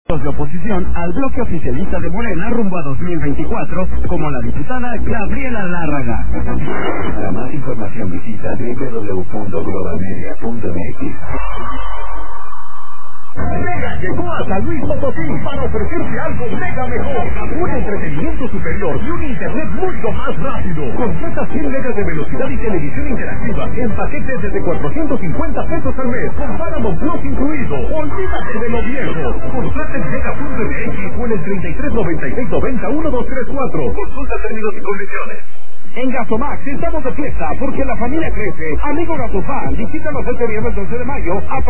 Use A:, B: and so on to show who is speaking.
A: de oposición al bloque oficialista de Morena rumbo a 2024, como la diputada Gabriela Lárraga.
B: Para más información visita www.globalmedia.mx.
C: Mega llegó a San Luis Potosí para ofrecerte algo mega mejor, un entretenimiento superior y un internet mucho más rápido. Completa 100 megas de velocidad y televisión interactiva en paquetes desde 450 pesos al mes, con Paramount Plus incluido. Olvídate de lo viejo. Contrata en Mega.mx o en el 3396901234. Consulta términos y condiciones.
A: En Gasomax estamos de fiesta porque la familia crece. Amigo Gasofan, visítanos este viernes 12 de mayo a